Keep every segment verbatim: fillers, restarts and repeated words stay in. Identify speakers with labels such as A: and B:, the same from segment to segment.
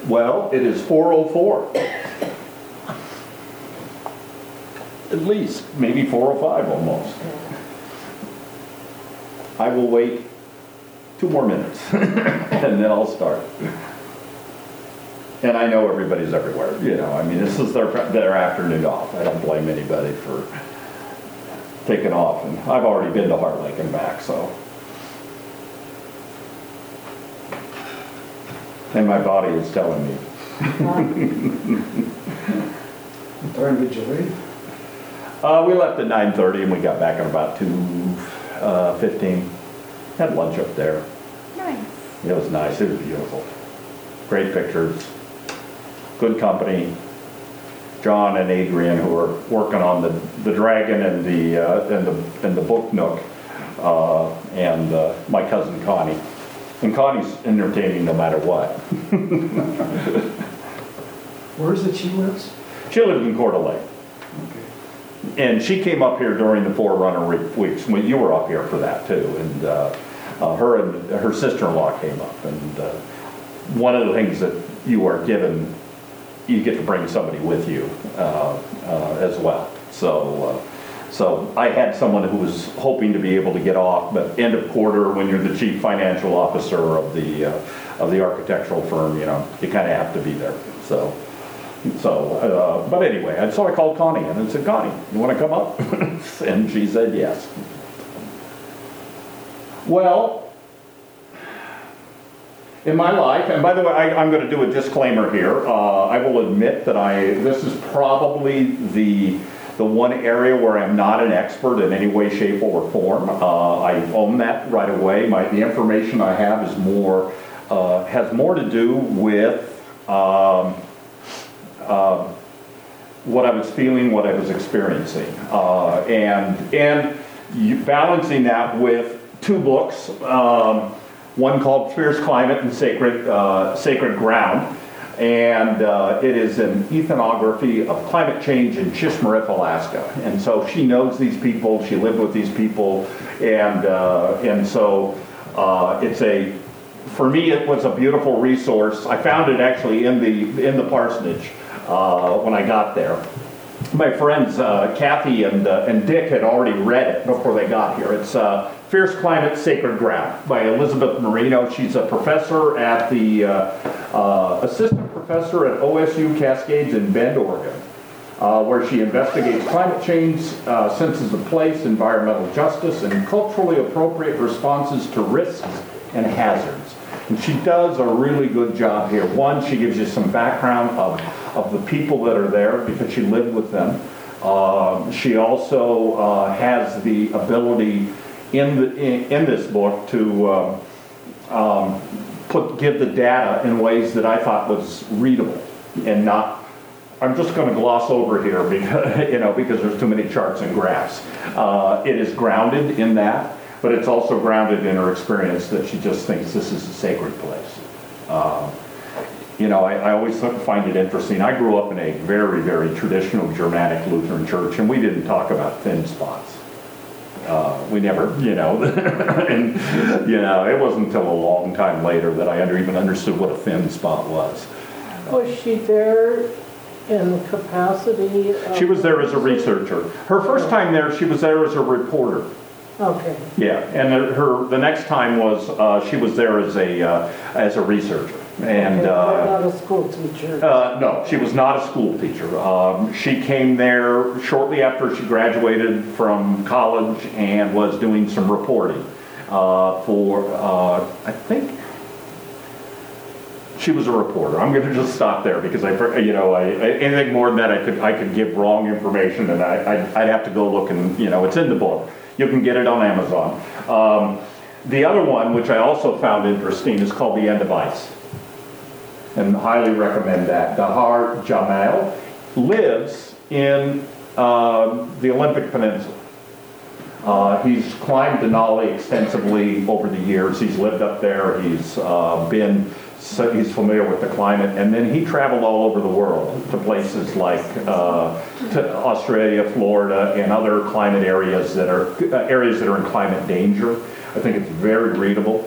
A: Well, it is four oh four. At least, maybe four oh five almost. I will wait two more minutes and then I'll start. And I know everybody's everywhere, you know, I mean, this is their, their afternoon off. I don't blame anybody for taking off. And I've already been to Heart Lake and back, so. And my body is telling me.
B: What time did you leave?
A: Uh, we left at nine thirty and we got back at about two fifteen. Had lunch up there.
C: Nice.
A: It was nice. It was beautiful. Great pictures. Good company. John and Adrian, who are working on the, the Dragon and the uh, and the and the Book Nook, uh, and uh, my cousin Connie. And Connie's entertaining no matter what.
B: Where is it she lives?
A: She lived in Coeur d'Alene.
B: Okay.
A: And she came up here during the Forerunner weeks. Well, you were up here for that too. And uh, uh, her and her sister-in-law came up. And uh, one of the things that you are given, you get to bring somebody with you uh, uh, as well. So, uh, so I had someone who was hoping to be able to get off, but end of quarter, when you're the chief financial officer of the uh, of the architectural firm, you know, you kind of have to be there. So. So, uh, but anyway, and so I called Connie and I said, Connie, you want to come up? And she said yes. Well, in my life, and by the way, I, I'm going to do a disclaimer here. Uh, I will admit that I, this is probably the, the one area where I'm not an expert in any way, shape, or form. Uh, I own that right away. My, the information I have is more, uh, has more to do with, um, Uh, what I was feeling, what I was experiencing, uh, and and you, balancing that with two books, um, one called Fierce Climate and Sacred uh, Sacred Ground, and uh, it is an ethnography of climate change in Chishmarif, Alaska. And so she knows these people, she lived with these people, and uh, and so uh, it's a, for me it was a beautiful resource. I found it actually in the in the parsonage. Uh, when I got there. My friends uh, Kathy and, uh, and Dick had already read it before they got here. It's uh, Fierce Climate, Sacred Ground by Elizabeth Marino. She's a professor at the, uh, uh, assistant professor at O S U Cascades in Bend, Oregon, uh, where she investigates climate change, uh, senses of place, environmental justice, and culturally appropriate responses to risks and hazards. And she does a really good job here. One, she gives you some background of, of the people that are there because she lived with them. Uh, she also uh, has the ability in, the, in, in this book to uh, um, put, give the data in ways that I thought was readable and not, I'm just going to gloss over here because, you know, because there's too many charts and graphs. Uh, it is grounded in that. But it's also grounded in her experience that she just thinks this is a sacred place. Uh, you know, I, I always find it interesting. I grew up in a very, very traditional Germanic Lutheran church, and we didn't talk about thin spots. Uh, we never, you know, and, you know, it wasn't until a long time later that I under, even understood what a thin spot was.
D: Was she there in the capacity of...
A: She was there as a researcher. Her first time there, she was there as a reporter.
D: Okay.
A: Yeah, and her the next time was uh, she was there as a uh, as a researcher, and
D: Okay,
A: uh,
D: not a school teacher.
A: uh, no, she was not a school teacher. Um, she came there shortly after she graduated from college and was doing some reporting uh, for uh, I think. She was a reporter. I'm going to just stop there because I, you know, I, anything more than that, I could I could give wrong information, and I I'd, I'd have to go look, and you know, it's in the book. You can get it on Amazon. Um, the other one, which I also found interesting, is called The End of Ice, and highly recommend that. Dahar Jamal lives in uh, the Olympic Peninsula. Uh, he's climbed Denali extensively over the years. He's lived up there. He's uh, been. So he's familiar with the climate, and then he traveled all over the world to places like uh, to Australia, Florida, and other climate areas that are uh, areas that are in climate danger. I think it's very readable.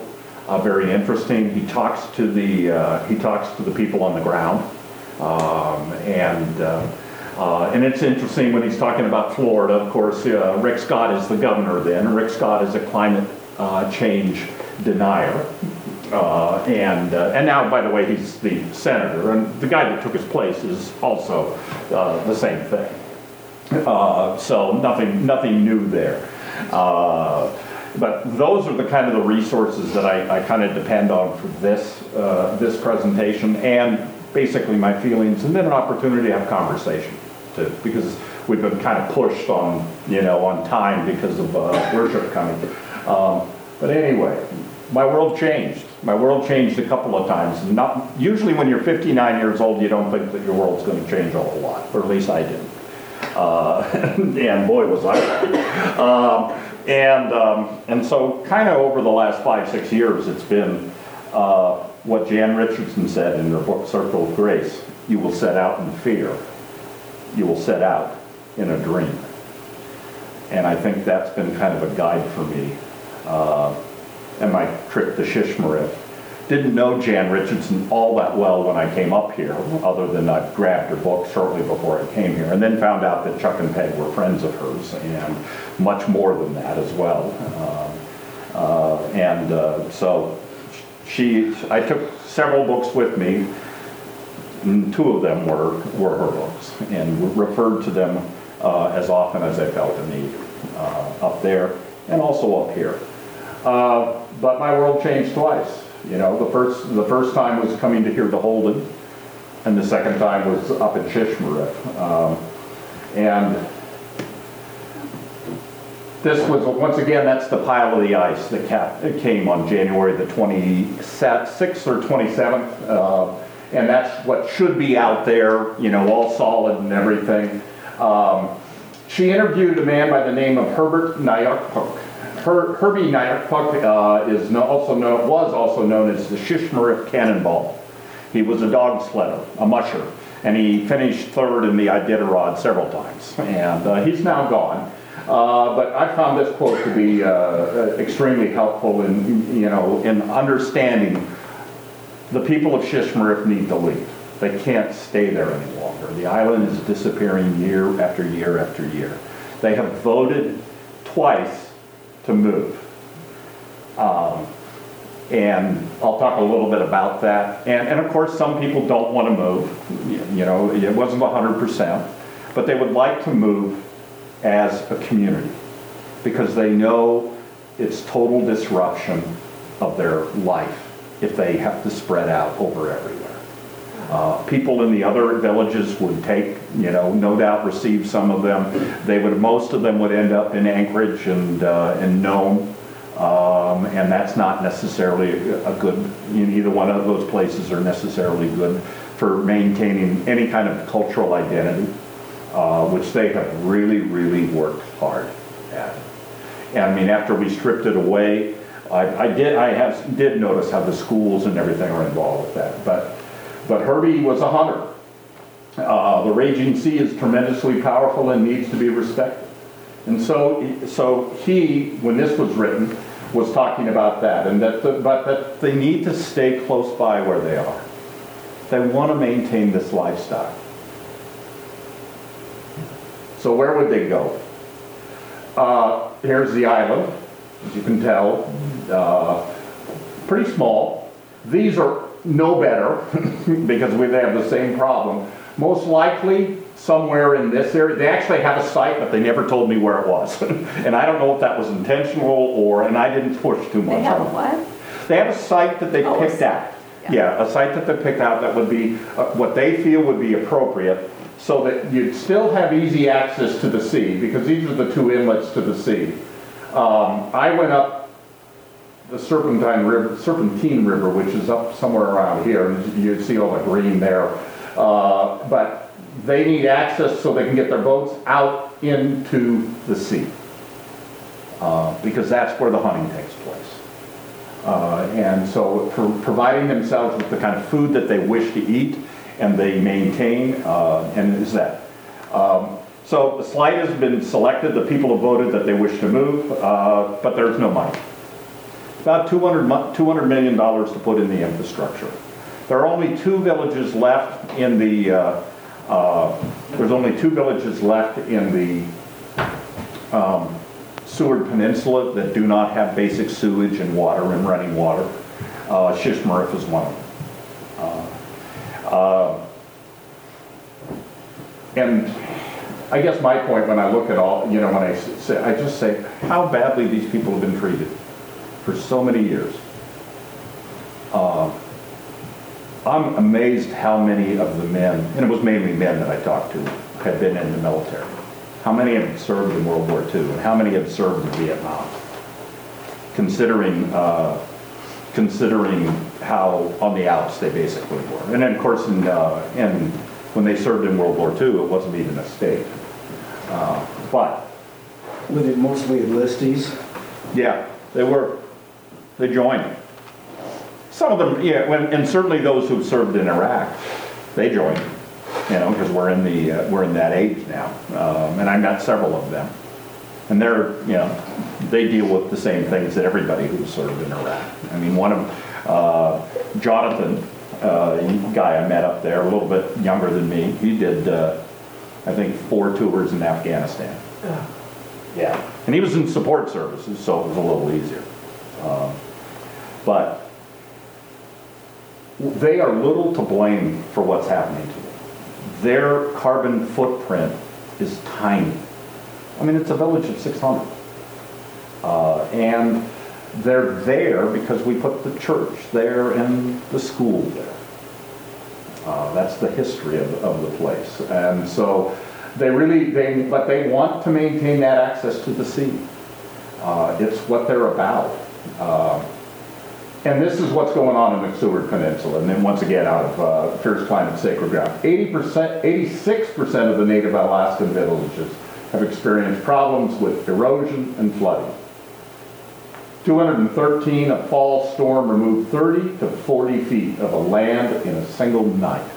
A: uh, very interesting. He talks to the, uh, he talks to the people on the ground. Um, and, uh, uh, and it's interesting when he's talking about Florida, of course, uh, Rick Scott is the governor then. Rick Scott is a climate uh, change denier. Uh, and, uh, and now, by the way, he's the senator, and the guy that took his place is also uh, the same thing. Uh, so nothing, nothing new there. Uh, but those are the kind of the resources that I, I kind of depend on for this, uh, this presentation, and basically my feelings, and then an opportunity to have conversation, too, because we've been kind of pushed on, you know, on time because of uh, worship coming. Um, but anyway, my world changed. My world changed a couple of times. Not usually when you're fifty-nine years old, you don't think that your world's going to change a whole lot, or at least I didn't. Uh, and boy, was I right. Um, and um, and so, kind of over the last five, six years, it's been uh, what Jan Richardson said in her book Circle of Grace: "You will set out in fear. You will set out in a dream." And I think that's been kind of a guide for me. Uh, and my trip to Shishmaref. Didn't know Jan Richardson all that well when I came up here, other than I grabbed her book shortly before I came here, and then found out that Chuck and Peg were friends of hers, and much more than that as well. Um, uh, and uh, so she, I took several books with me, and two of them were, were her books, and referred to them uh, as often as I felt a need, uh, up there and also up here. Uh, but my world changed twice. You know, the first the first time was coming to hear the Holden, and the second time was up in Shishmaref. Um, and this was, once again, that's the pile of the ice that cap, it came on January the twenty-sixth or twenty-seventh. Uh, and that's what should be out there, you know, all solid and everything. Um, she interviewed a man by the name of Herbert Nyarkpuk. Her, Herbie Nyarkpuk uh, is no, also known, was also known as the Shishmaref Cannonball. He was a dog sledder, a musher, and he finished third in the Iditarod several times. And uh, he's now gone. Uh, but I found this quote to be uh, extremely helpful in, you know, in understanding the people of Shishmaref need to leave. They can't stay there any longer. The island is disappearing year after year after year. They have voted twice to move. Um, and I'll talk a little bit about that. And, and of course, some people don't want to move. You, you know, it wasn't one hundred percent. But they would like to move as a community because they know it's total disruption of their life if they have to spread out over everywhere. Uh, people in the other villages would take, you know, no doubt receive some of them. They would, most of them would end up in Anchorage and uh, in Nome, um, and that's not necessarily a good, you know, either one of those places are necessarily good for maintaining any kind of cultural identity, uh, which they have really, really worked hard at. And I mean, after we stripped it away, I, I did, I have, did notice how the schools and everything are involved with that, but. But Herbie was a hunter. Uh, the raging sea is tremendously powerful and needs to be respected. And so, so he, when this was written, was talking about that, and that, the, but that they need to stay close by where they are. They want to maintain this lifestyle. So where would they go? Uh, here's the island, as you can tell, uh, pretty small. These are no better because we they have the same problem. Most likely somewhere in this area. They actually have a site, but they never told me where it was. And I don't know if that was intentional or, and I didn't push too much.
C: They have a
A: on it.
C: what?
A: They have a site that they
C: Oh, a
A: picked
C: site.
A: out.
C: Yeah.
A: Yeah, a site that they picked out that would be uh, what they feel would be appropriate so that you'd still have easy access to the sea because these are the two inlets to the sea. Um, I went up the Serpentine River, Serpentine River, which is up somewhere around here, and you see all the green there. Uh, but they need access so they can get their boats out into the sea, uh, because that's where the hunting takes place. Uh, and so for providing themselves with the kind of food that they wish to eat and they maintain, uh, and is that. Um, so the slide has been selected, the people have voted that they wish to move, uh, but there's no money. about two hundred, mu- two hundred million dollars to put in the infrastructure. There are only two villages left in the, uh, uh, there's only two villages left in the um, Seward Peninsula that do not have basic sewage and water and running water. Uh, Shishmaref is one of them. Uh, uh, and I guess my point when I look at all, you know, when I say, I just say how badly these people have been treated for so many years. Uh, I'm amazed how many of the men, and it was mainly men that I talked to, had been in the military. How many had served in World War Two, and how many had served in Vietnam? Considering, uh, considering how on the outs they basically were. And then, of course, in, uh, in, when they served in World War Two, it wasn't even a state. Uh, but,
B: Were they mostly enlistees?
A: yeah, they were. They joined. Some of them, yeah, when, and certainly those who served in Iraq, they joined, you know, because we're in the uh, we're in that age now, um, and I met several of them, and they're, you know, they deal with the same things that everybody who served in Iraq. I mean, one of uh, Jonathan, uh, guy I met up there, a little bit younger than me, he did, uh, I think, four tours in Afghanistan.
D: Yeah.
A: Yeah, and he was in support services, so it was a little easier. Um, but they are little to blame for what's happening to them. Their carbon footprint is tiny. I mean, it's a village of six hundred. Uh, and they're there because we put the church there and the school there. Uh, that's the history of, of the place. And so they really, they, but they want to maintain that access to the sea. Uh, it's what they're about. Uh, And this is what's going on in the Seward Peninsula, and then once again out of uh, Fierce Climate Sacred Ground. eighty percent, eighty-six percent of the native Alaskan villages have experienced problems with erosion and flooding. two hundred thirteen, a fall storm removed thirty to forty feet of a land in a single night.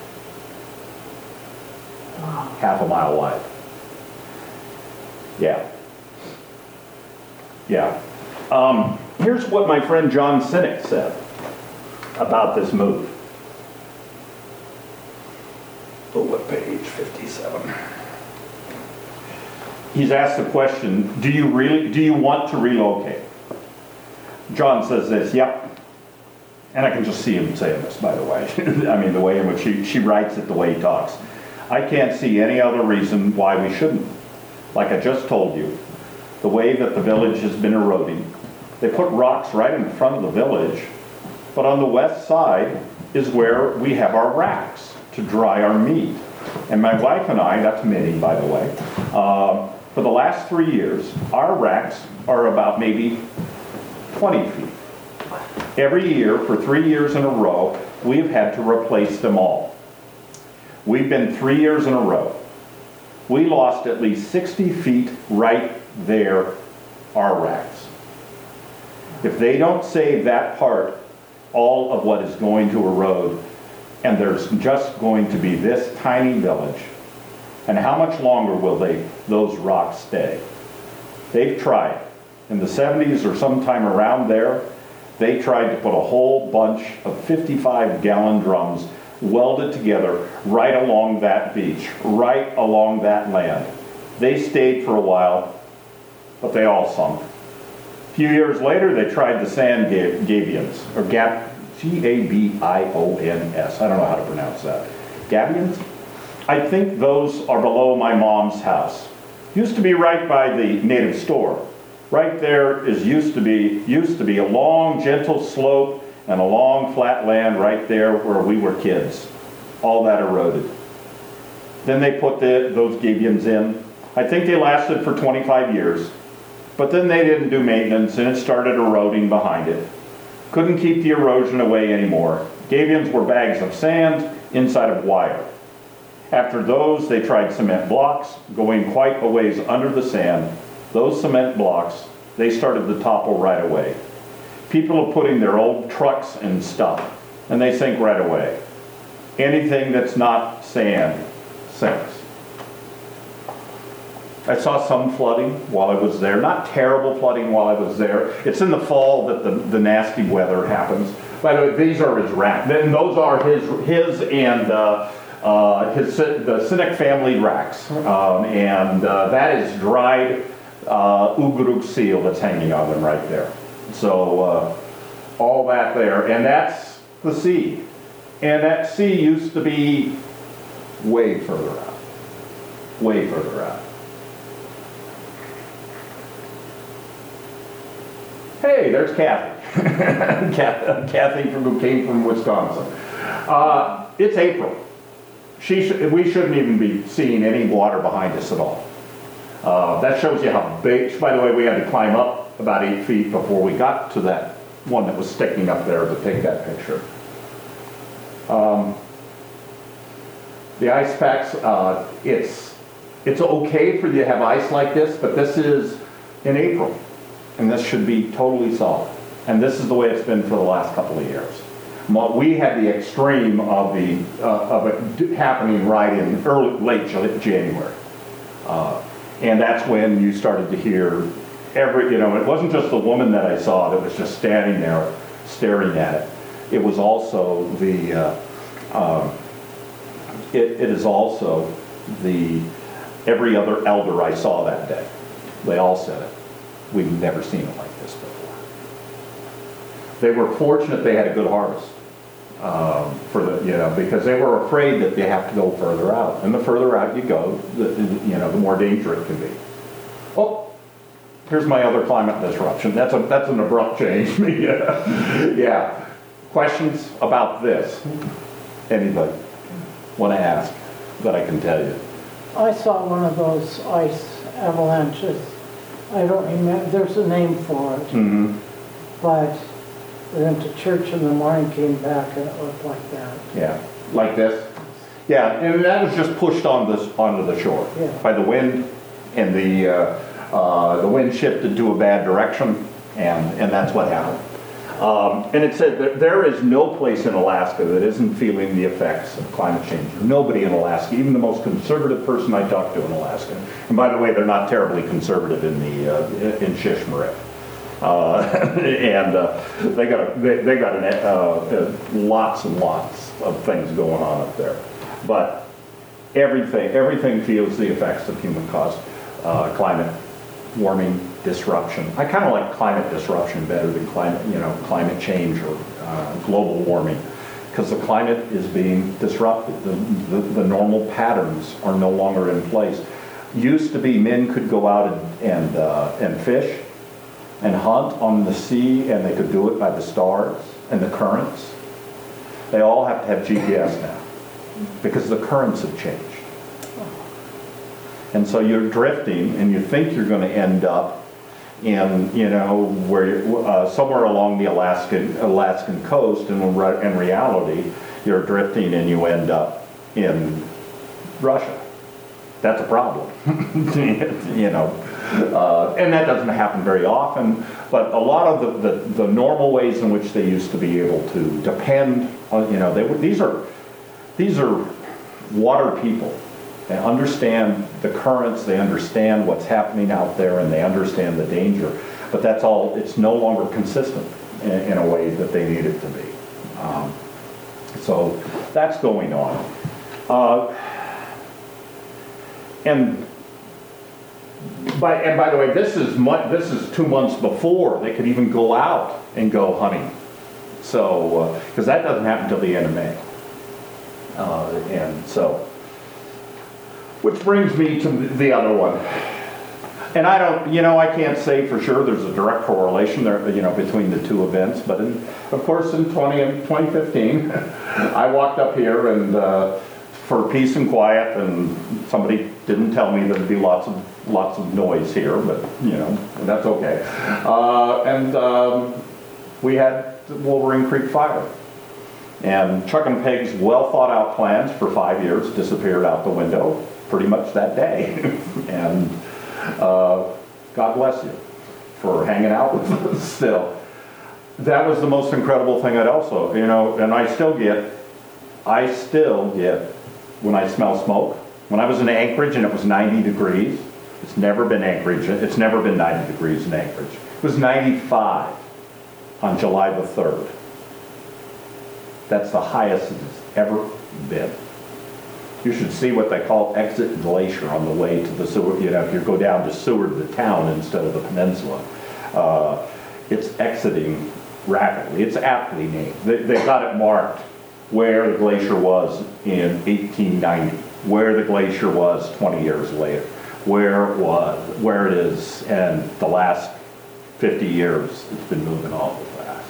A: Half a mile wide. Yeah. Yeah. Um, here's what my friend John Sinek said about this move. Oh, what page? fifty-seven. He's asked the question, do you really, do you want to relocate? John says this, yep. And I can just see him saying this, by the way. I mean, the way in which she, she writes it, the way he talks. I can't see any other reason why we shouldn't. Like I just told you, the way that the village has been eroding, they put rocks right in front of the village, but on the west side is where we have our racks to dry our meat. And my wife and I, that's Minnie, by the way, uh, for the last three years, our racks are about maybe twenty feet. Every year, for three years in a row, we've had to replace them all. We've been three years in a row. We lost at least sixty feet right there, our racks. If they don't save that part, all of what is going to erode, and there's just going to be this tiny village, and how much longer will they, those rocks stay? They've tried. In the seventies or sometime around there, they tried to put a whole bunch of fifty-five gallon drums welded together right along that beach, right along that land. They stayed for a while, but they all sunk. A few years later, they tried the sand ga- gabions, or gap, G A B I O N S. I don't know how to pronounce that. Gabions? I think those are below my mom's house. Used to be right by the native store. Right there is used to be used to be a long, gentle slope and a long, flat land right there where we were kids. All that eroded. Then they put the, those gabions in. I think they lasted for twenty-five years. But then they didn't do maintenance and it started eroding behind it. Couldn't keep the erosion away anymore. Gabions were bags of sand inside of wire. After those, they tried cement blocks, going quite a ways under the sand. Those cement blocks, they started to topple right away. People are putting their old trucks and stuff, and they sink right away. Anything that's not sand sinks. I saw some flooding while I was there, not terrible flooding while I was there. It's in the fall that the, the nasty weather happens. By the way, these are his racks. Then those are his, his and uh, uh, his the Sinek family racks, um, and uh, that is dried uh, Ugruk seal that's hanging on them right there. So uh, all that there, and that's the sea, and that sea used to be way further out, way further out. Hey, there's Kathy. Kathy from, who came from Wisconsin. Uh, it's April. She sh we shouldn't even be seeing any water behind us at all. Uh, that shows you how big. By the way, we had to climb up about eight feet before we got to that one that was sticking up there to take that picture. Um, the ice packs, uh, it's, it's okay for you to have ice like this, but this is in April. And this should be totally solid. And this is the way it's been for the last couple of years. We had the extreme of the uh, of it happening right in early, late January, uh, and that's when you started to hear every. You know, it wasn't just the woman that I saw that was just standing there staring at it. It was also the. Uh, um, it, it is also the every other elder I saw that day. They all said it. We've never seen it like this before. They were fortunate they had a good harvest um, for the, you know, because they were afraid that they have to go further out. And the further out you go, the, you know, the more dangerous it can be. Oh, here's my other climate disruption. That's a that's an abrupt change. yeah. yeah. Questions about this? Anybody want to ask that I can tell you?
D: I saw one of those ice avalanches. I don't remember, there's a name for it.
A: Mm-hmm.
D: But we went to church in the morning, came back, and it looked like that.
A: Yeah, like this. Yeah, and that was just pushed on this onto the shore
D: Yeah.
A: by the wind, and the uh, uh, the wind shifted to a bad direction, and and that's what happened. Um, and it said that there is no place in Alaska that isn't feeling the effects of climate change. Nobody in Alaska, even the most conservative person I talked to in Alaska. And by the way, they're not terribly conservative in the uh, in Shishmaref. Uh, and uh, they got a, they, they got an, uh, uh, lots and lots of things going on up there. But everything everything feels the effects of human-caused uh, climate warming disruption. I kind of like climate disruption better than climate, you know, climate change or uh, global warming, because the climate is being disrupted. The, the, the normal patterns are no longer in place. Used to be men could go out and and, uh, and fish and hunt on the sea, and they could do it by the stars and the currents. They all have to have G P S now because the currents have changed. And so you're drifting, and you think you're going to end up in, you know, where uh, somewhere along the Alaskan Alaskan coast, and in reality, you're drifting and you end up in Russia. That's a problem, you know. Uh, and that doesn't happen very often, but a lot of the, the, the normal ways in which they used to be able to depend on, you know, they were, these are these are water people. They understand the currents, they understand what's happening out there, and they understand the danger. But that's all, it's no longer consistent in, in a way that they need it to be. Um, so that's going on. Uh, and by and by the way, this is mu this is two months before they could even go out and go hunting. So because uh, that doesn't happen until the end of May. Uh, and so. Which brings me to the other one. And I don't, you know, I can't say for sure there's a direct correlation there, you know, between the two events. But in, of course, in twenty fifteen, I walked up here and uh, for peace and quiet, and somebody didn't tell me there'd be lots of lots of noise here, but you know, that's okay. Uh, and um, we had the Wolverine Creek fire. And Chuck and Peg's well thought out plans for five years disappeared out the window pretty much that day. And uh, God bless you for hanging out with us still. That was the most incredible thing I'd also, you know, and I still get, I still get, when I smell smoke, when I was in Anchorage and it was ninety degrees, It's never been Anchorage, it's never been ninety degrees in Anchorage. It was ninety-five on July the third. That's the highest it's ever been. You should see what they call exit glacier on the way to the Seward, you know, if you go down to Seward, the town, instead of the peninsula. Uh, it's exiting rapidly. It's aptly named. They, they've got it marked where the glacier was in eighteen ninety, where the glacier was twenty years later, where it was, where it is, and the last fifty years, it's been moving awful fast.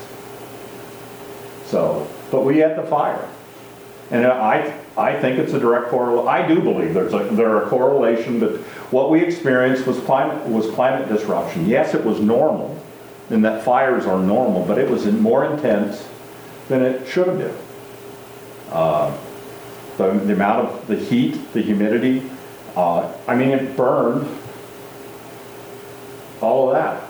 A: So, but we had the fire. And I, I think it's a direct correlation. I do believe there's a, there a correlation that what we experienced was climate, was climate disruption. Yes, it was normal, and that fires are normal, but it was more intense than it should have been. Uh, the, the amount of the heat, the humidity, uh, I mean, it burned all of that.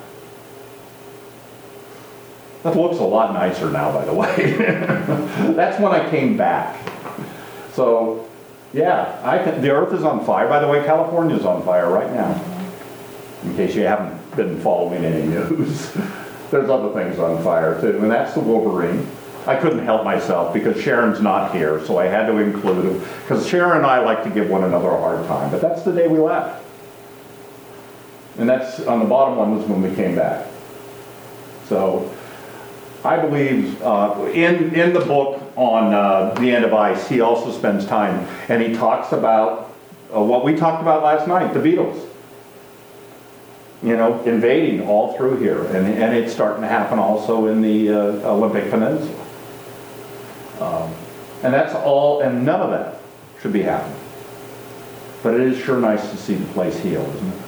A: That looks a lot nicer now, by the way. That's when I came back. So, yeah, I th- the earth is on fire. By the way, California is on fire right now, in case you haven't been following any news. There's other things on fire too, and that's the Wolverine. I couldn't help myself because Sharon's not here, so I had to include him, because Sharon and I like to give one another a hard time, but that's the day we left. And that's, on the bottom one was when we came back. So, I believe uh, in, in the book on uh, The End of Ice, he also spends time, and he talks about uh, what we talked about last night, the Beatles. You know, invading all through here, and, and it's starting to happen also in the uh, Olympic Peninsula. Um, and that's all, and none of that should be happening. But it is sure nice to see the place heal, isn't it?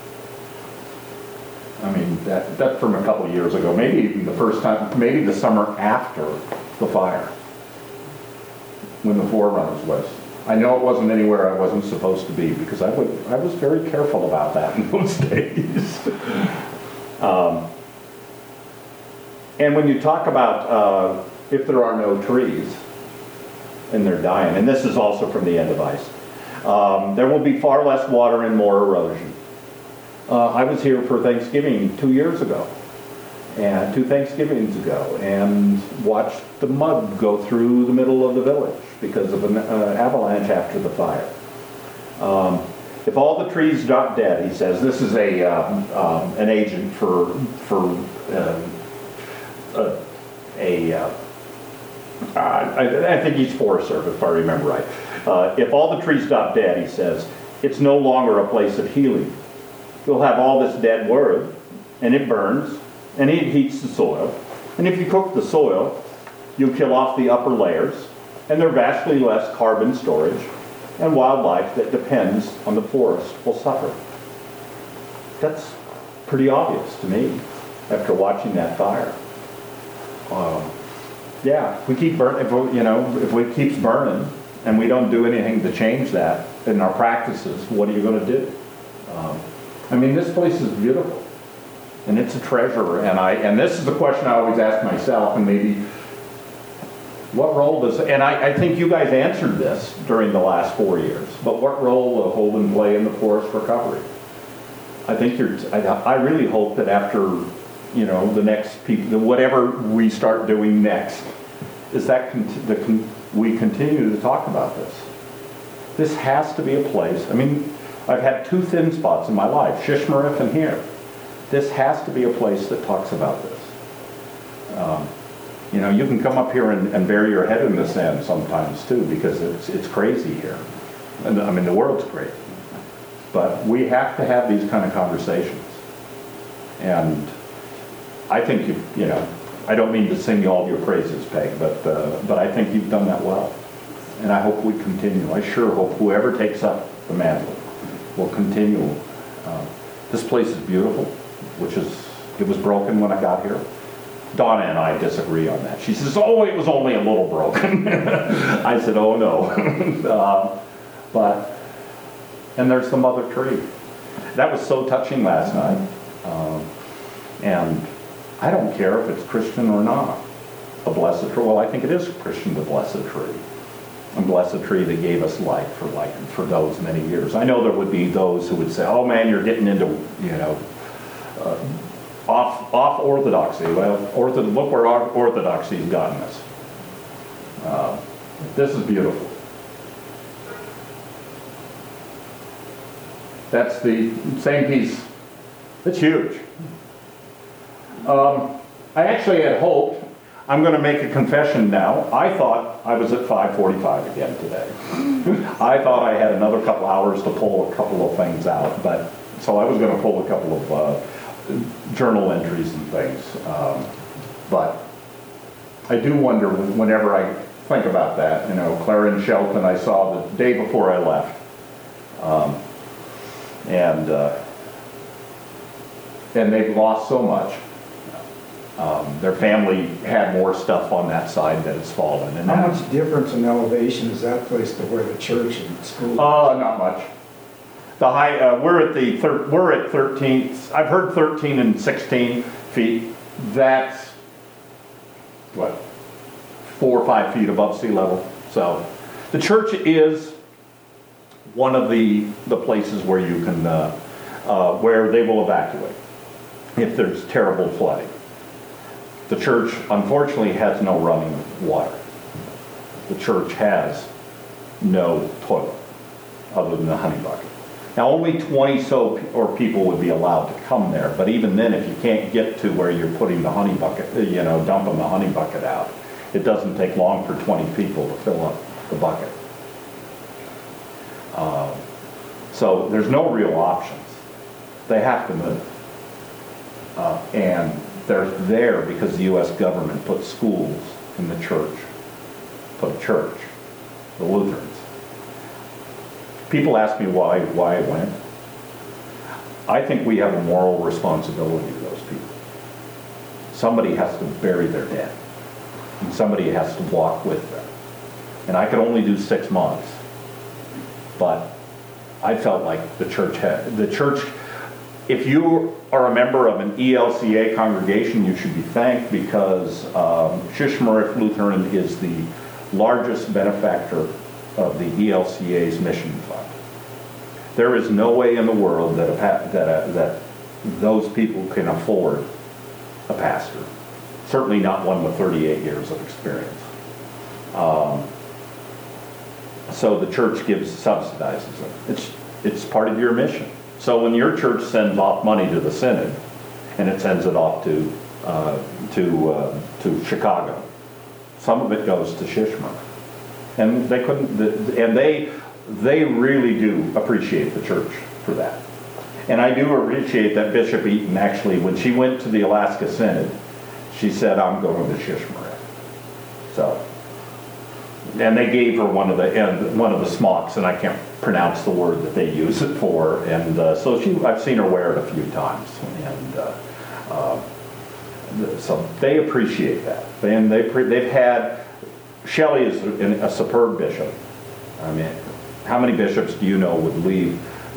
A: I mean, that, that from a couple of years ago, maybe even the first time, maybe the summer after the fire, when the Forerunners was. I know it wasn't anywhere I wasn't supposed to be, because I, would, I was very careful about that in those days. um, and when you talk about uh, if there are no trees, and they're dying, and this is also from The End of Ice, um, there will be far less water and more erosion. Uh, I was here for Thanksgiving two years ago, and two Thanksgivings ago, and watched the mud go through the middle of the village because of an uh, avalanche after the fire. Um, if all the trees drop dead, he says, this is a um, um, an agent for for uh, uh, a uh, I, I think he's Forest Service, if I remember right. Uh, if all the trees drop dead, he says, it's no longer a place of healing. You'll have all this dead wood, and it burns, and it heats the soil. And if you cook the soil, you kill off the upper layers, and there are vastly less carbon storage, and wildlife that depends on the forest will suffer. That's pretty obvious to me after watching that fire. Um, yeah, if we keep burning, if we, you know, if it keeps burning, and we don't do anything to change that in our practices, what are you going to do? Um, I mean, this place is beautiful, and it's a treasure, and I, and this is the question I always ask myself, and maybe, what role does, and I, I think you guys answered this during the last four years, but what role will Holden play in the forest recovery? I think you're, I, I really hope that after, you know, the next people, whatever we start doing next, is that con- the con- we continue to talk about this. This has to be a place, I mean, I've had two thin spots in my life, Shishmaref and here. This has to be a place that talks about this. Um, you know, you can come up here and, and bury your head in the sand sometimes too, because it's it's crazy here. And I mean, the world's great. But we have to have these kind of conversations. And I think you, you know, I don't mean to sing all your praises, Peg, but uh, but I think you've done that well. And I hope we continue. I sure hope whoever takes up the mantle will continue. Uh, this place is beautiful, which is, it was broken when I got here. Donna and I disagree on that. She says, oh, it was only a little broken. I said, oh no. uh, but, and there's the mother tree. That was so touching last night. Um, and I don't care if it's Christian or not. A blessed tree, well, I think it is Christian, the blessed tree. a blessed tree that gave us light for like, for those many years. I know there would be those who would say, oh man, you're getting into, you know, uh, off, off orthodoxy. Well, ortho, look where our orthodoxy has gotten us. Uh, this is beautiful. That's the same piece. It's huge. Um, I actually had hoped, I'm going to make a confession now. I thought I was at five forty-five again today. I thought I had another couple hours to pull a couple of things out, but so I was going to pull a couple of uh, journal entries and things. Um, but I do wonder whenever I think about that, you know, Clarence Shelton I saw the day before I left. Um, and uh, and they've lost so much. Um, their family had more stuff on that side that has fallen. And
B: How
A: that,
B: much difference in elevation is that place to where the church and school?
A: Uh, not much. The high, uh, we're at the thir we're at thirteen. I've heard thirteen and sixteen feet. That's what, four or five feet above sea level. So, the church is one of the the places where you can uh, uh, where they will evacuate if there's terrible flooding. The church, unfortunately, has no running water. The church has no toilet other than the honey bucket. Now, only twenty so or people would be allowed to come there, but even then, if you can't get to where you're putting the honey bucket, you know, dumping the honey bucket out, it doesn't take long for twenty people to fill up the bucket. Um, so there's no real options. They have to move. Uh, and they're there because the U S government put schools in the church, put a church, the Lutherans. People ask me why, why I went. I think we have a moral responsibility to those people. Somebody has to bury their dead, and somebody has to walk with them. And I could only do six months, but I felt like the church had, the church, if you are a member of an E L C A congregation, you should be thanked because um, Shishmaref Lutheran is the largest benefactor of the E L C A's mission fund. There is no way in the world that, a, that, a, that those people can afford a pastor. Certainly not one with thirty-eight years of experience. Um, so the church gives, subsidizes it. It's, it's part of your mission. So when your church sends off money to the synod, and it sends it off to uh, to uh, to Chicago, some of it goes to Shishma, and they couldn't. And they they really do appreciate the church for that. And I do appreciate that Bishop Eaton actually, when she went to the Alaska Synod, she said, "I'm going to Shishma." So, and they gave her one of the and one of the smocks, and I can't pronounce the word that they use it for, and uh, so she, I've seen her wear it a few times, and uh, uh, so they appreciate that. And they they've had, Shelley is a, a superb bishop. I mean, how many bishops do you know would leave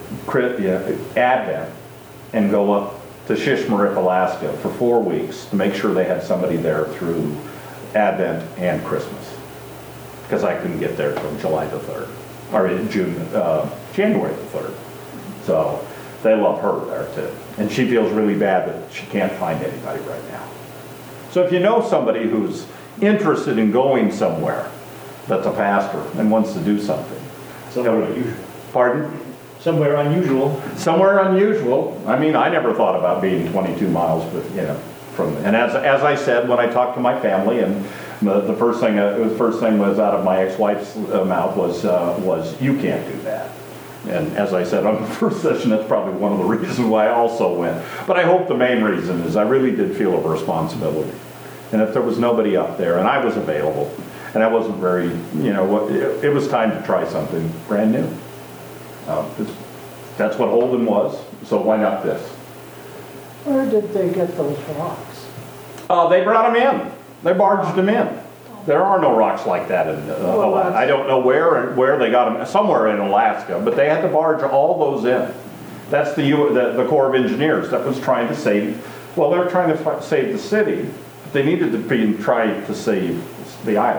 A: Advent and go up to Shishmaref, Alaska for four weeks to make sure they had somebody there through Advent and Christmas? Because I couldn't get there till July the third. Or in June, uh, January the third. So they love her there too. And she feels really bad that she can't find anybody right now. So if you know somebody who's interested in going somewhere that's a pastor and wants to do something.
C: Somewhere unusual.
A: Pardon?
C: Somewhere unusual.
A: Somewhere unusual. I mean, I never thought about being twenty-two miles, but you know, from, and as, as I said, when I talked to my family, and the, the first thing, uh, the first thing was out of my ex-wife's uh, mouth was, uh, was, you can't do that. And as I said on the first session, that's probably one of the reasons why I also went. But I hope the main reason is I really did feel a responsibility. And if there was nobody up there, and I was available, and I wasn't very, you know, it, it was time to try something brand new. Uh, it's, that's what Holden was, so why not this?
D: Where did they get those rocks?
A: Uh, they brought them in. They barged them in. There are no rocks like that in uh,
D: Well,
A: Alaska. I don't know where where they got them. Somewhere in Alaska, but they had to barge all those in. That's the U, the, the Corps of Engineers that was trying to save. Well, they're trying to f save the city, but they needed to be trying to save the island.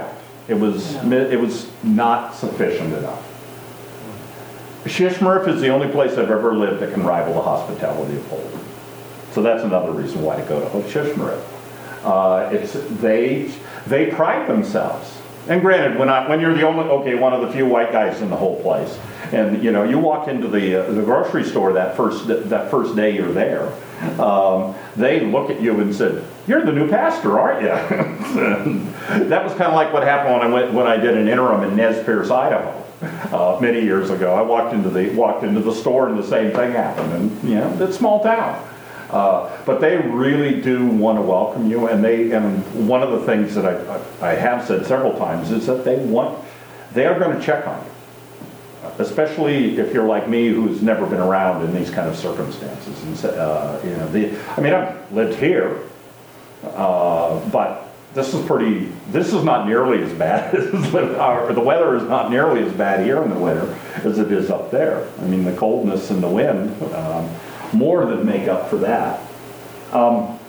A: It was, it was not sufficient enough. Shishmaref is the only place I've ever lived that can rival the hospitality of Holden. So that's another reason why to go to Shishmaref. Uh, it's, they, they pride themselves. And granted, when I, when you're the only, okay, one of the few white guys in the whole place, and you know, you walk into the uh, the grocery store that first that first day you're there, um, they look at you and said, "You're the new pastor, aren't you?" That was kind of like what happened when I went when I did an interim in Nez Perce, Idaho, uh, many years ago. I walked into the walked into the store and the same thing happened, and you know, it's a small town. Uh, but they really do want to welcome you, and they and one of the things that I, I, I have said several times is that they want they are going to check on you, especially if you're like me, who's never been around in these kind of circumstances. And uh, you know, the I mean, I've lived here, uh, but this is pretty. This is not nearly as bad as or the weather is not nearly as bad here in the winter as it is up there. I mean, the coldness and the wind. Um, more than make up for that. Um,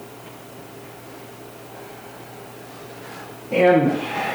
A: and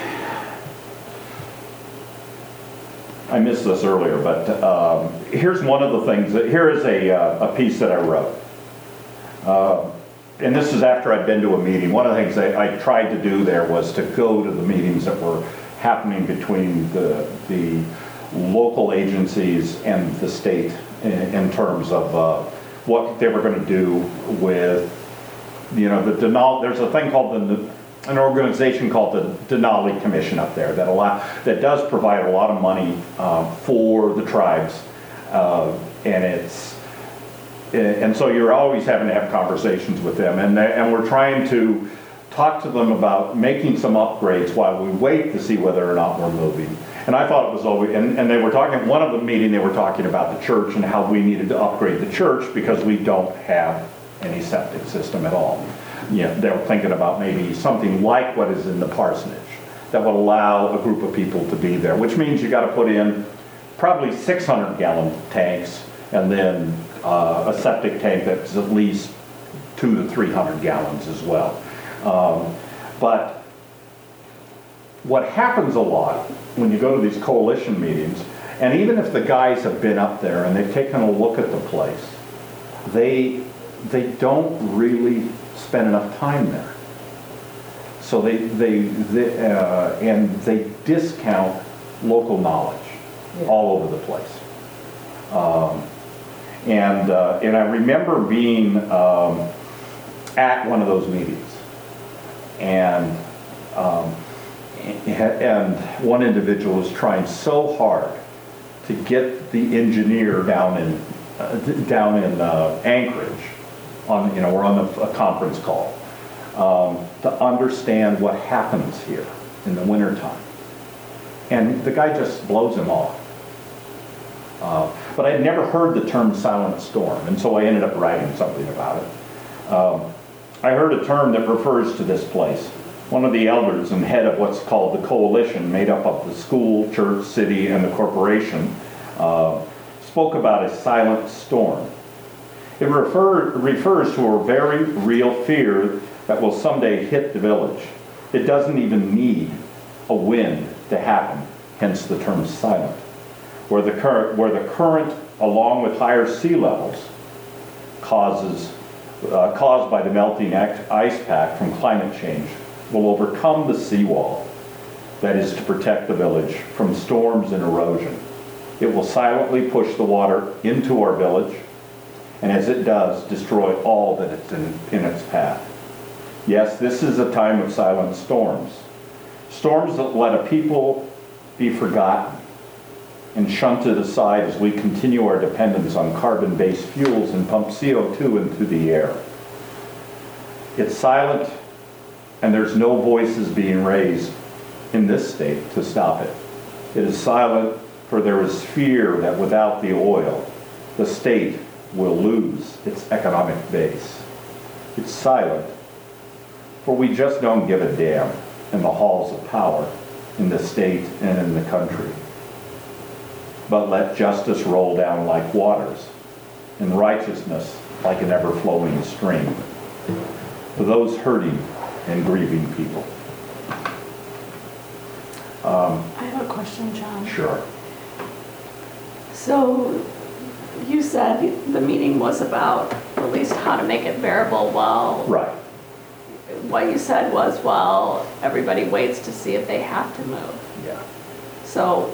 A: I missed this earlier, but um, here's one of the things, that, here is a, uh, a piece that I wrote. Uh, and this is after I'd been to a meeting. One of the things I, I tried to do there was to go to the meetings that were happening between the, the local agencies and the state in, in terms of uh, what they were going to do with, you know, the Denali, there's a thing called the, an organization called the Denali Commission up there that allow, that does provide a lot of money uh, for the tribes, uh, and it's, and so you're always having to have conversations with them, and they, and we're trying to talk to them about making some upgrades while we wait to see whether or not we're moving. And I thought it was always, and, and they were talking, one of the meeting they were talking about the church and how we needed to upgrade the church because we don't have any septic system at all. You know, they were thinking about maybe something like what is in the parsonage that would allow a group of people to be there, which means you got to put in probably six hundred gallon tanks and then uh, a septic tank that's at least two to three hundred gallons as well. Um, but what happens a lot when you go to these coalition meetings, and even if the guys have been up there and they've taken a look at the place, they they don't really spend enough time there. So they they, they uh, and they discount local knowledge yeah. all over the place. Um, and uh, and I remember being um, at one of those meetings, and. Um, And one individual was trying so hard to get the engineer down in uh, down in uh, Anchorage, on you know we're on a, a conference call, um, to understand what happens here in the wintertime. And the guy just blows him off. Uh, but I had never heard the term silent storm, and so I ended up writing something about it. Um, I heard a term that refers to this place. One of the elders and head of what's called the coalition, made up of the school, church, city, and the corporation, uh, spoke about a silent storm. It refer, refers to a very real fear that will someday hit the village. It doesn't even need a wind to happen, hence the term silent. Where the current, where the current, along with higher sea levels, causes uh, caused by the melting ice pack from climate change, will overcome the seawall that is to protect the village from storms and erosion. It will silently push the water into our village, and as it does, destroy all that is in, in its path. Yes, this is a time of silent storms. Storms that let a people be forgotten and shunted aside as we continue our dependence on carbon-based fuels and pump C O two into the air. It's silent, and there's no voices being raised in this state to stop it. It is silent, for there is fear that without the oil, the state will lose its economic base. It's silent, for we just don't give a damn in the halls of power in the state and in the country. But let justice roll down like waters, and righteousness like an ever-flowing stream, for those hurting and grieving people.
E: I have a question, John.
A: Sure.
E: So you said the meeting was about at least how to make it bearable. Well,
A: Right.
E: what you said was, well, everybody waits to see if they have to move.
A: Yeah.
E: So,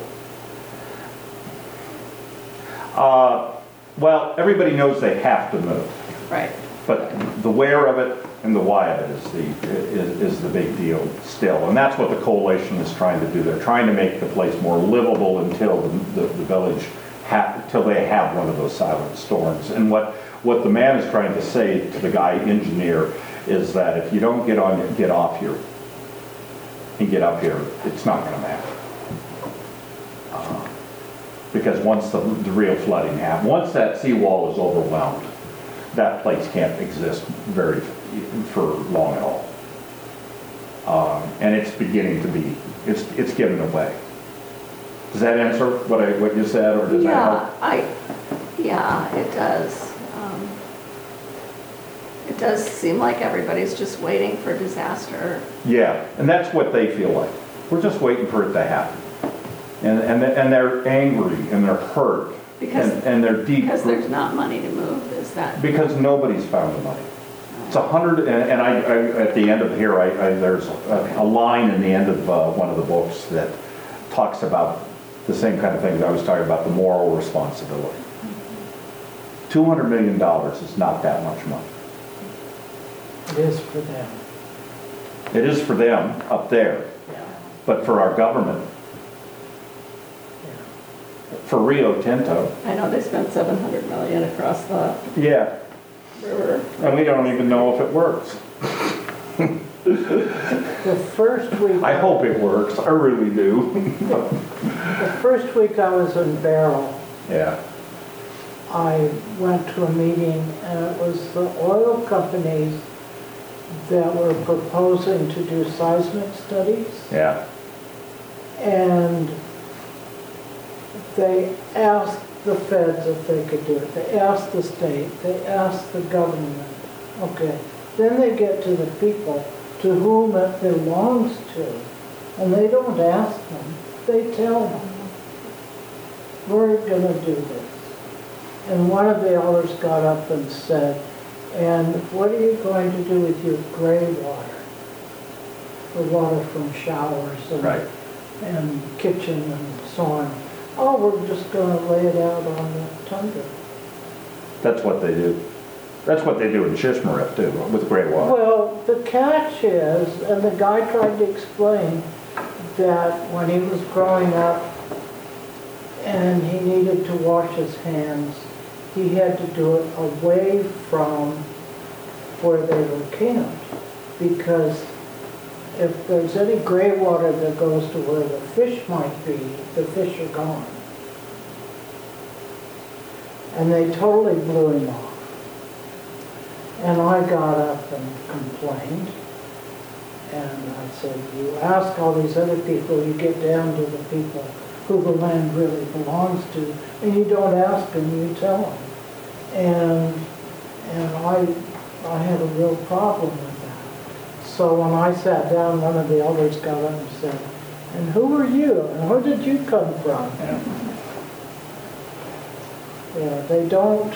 A: Uh, Well, everybody knows they have to move,
E: right,
A: but the where of it and the why of it is the, is, is the big deal still. And that's what the coalition is trying to do. They're trying to make the place more livable until the, the the village have, until they have one of those silent storms. And what, what the man is trying to say to the guy engineer is that if you don't get on, get off here and get up here, it's not gonna matter. Uh, Because once the, the real flooding happens, once that seawall is overwhelmed, that place can't exist very, for long at all. Um, and it's beginning to be, it's, it's giving away. Does that answer what I, what you said, or does that help?
E: yeah, I, yeah, it does. Um, It does seem like everybody's just waiting for disaster.
A: Yeah, and that's what they feel like. We're just waiting for it to happen. And, and, and they're angry and they're hurt.
E: Because-
A: and, and they're deep.
E: Because there's not money to move, is that?
A: Because nobody's found the money. It's a hundred, and and I, I, at the end of here, I, I, there's a, a line in the end of uh, one of the books that talks about the same kind of thing that I was talking about, the moral responsibility. Two hundred million dollars is not that much money.
D: It is for them.
A: It is for them up there,
D: Yeah,
A: but for our government,
D: yeah.
A: for Rio Tinto,
E: I know they spent seven hundred million across the
A: yeah,
E: river.
A: and we don't even know if it works.
D: The first week.
A: I hope it works, I really do.
D: The first week I was in Barrow,
A: Yeah,
D: I went to a meeting, and it was the oil companies that were proposing to do seismic studies,
A: yeah,
D: and they asked the feds if they could do it. They asked the state, they asked the government. Okay, then they get to the people to whom it belongs to, and they don't ask them, they tell them, we're gonna do this. And one of the elders got up and said, and what are you going to do with your gray water? The water from showers and,
A: right.
D: and kitchen and so on. Oh, we're just gonna lay it out on the tundra.
A: That's what they do. That's what they do in Shishmaref too, with gray water.
D: Well, the catch is, and the guy tried to explain that when he was growing up and he needed to wash his hands, he had to do it away from where they were camped. Because if there's any gray water that goes to where the fish might be, the fish are gone. And they totally blew him off. And I got up and complained. And I said, you ask all these other people, you get down to the people who the land really belongs to, and you don't ask them, you tell them. And, and I, I had a real problem with that. So when I sat down, one of the elders got up and said, and who are you, and where did you come from?
A: Yeah.
D: Yeah, they don't,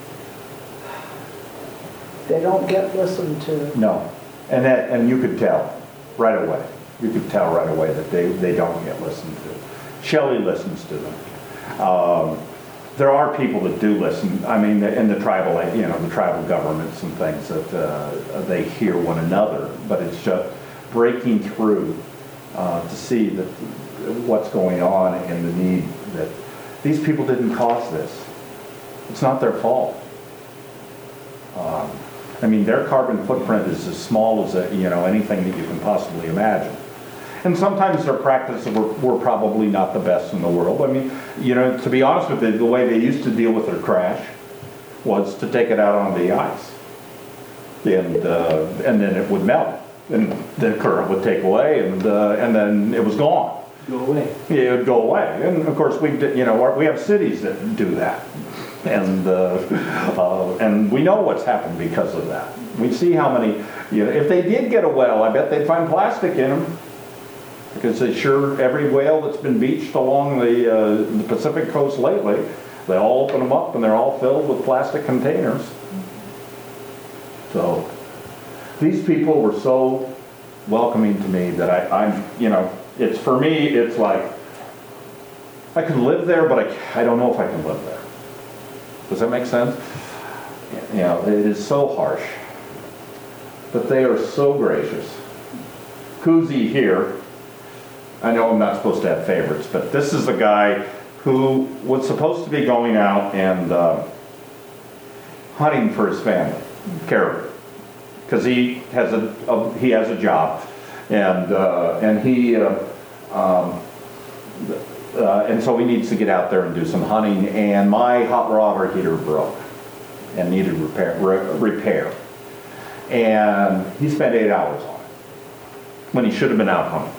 D: they don't get listened to.
A: No, and that, and you could tell right away. You could tell right away that they, they don't get listened to. Shelley listens to them. Um, there are people that do listen. I mean, in the tribal, you know, the tribal governments and things that uh, they hear one another, but it's just breaking through uh, to see that what's going on and the need that these people didn't cause this. It's not their fault. Um, I mean, their carbon footprint is as small as, a, you know, anything that you can possibly imagine. And sometimes their practices were, were probably not the best in the world. I mean, you know, to be honest with you, the way they used to deal with their trash was to take it out on the ice. And, uh, and then it would melt. And the current would take away, and, uh, and then it was gone.
C: Go away.
A: Yeah, it would go away. And of course, we, you know, we have cities that do that. And, uh, uh, and we know what's happened because of that. We see how many, you know, if they did get a well, I bet they'd find plastic in them. I can say, sure, every whale that's been beached along the, uh, the Pacific coast lately, they all open them up and they're all filled with plastic containers. So, these people were so welcoming to me that I, I'm, you know, it's, for me, it's like, I could live there, but I, I don't know if I can live there. Does that make sense? You know, it is so harsh. But they are so gracious. Kuzi here, I know I'm not supposed to have favorites, but this is the guy who was supposed to be going out and uh, hunting for his family, caribou, because he has a, a he has a job, and uh, and he uh, um, uh, and so he needs to get out there and do some hunting. And my hot water heater broke and needed repair. Re- repair. And he spent eight hours on it when he should have been out hunting.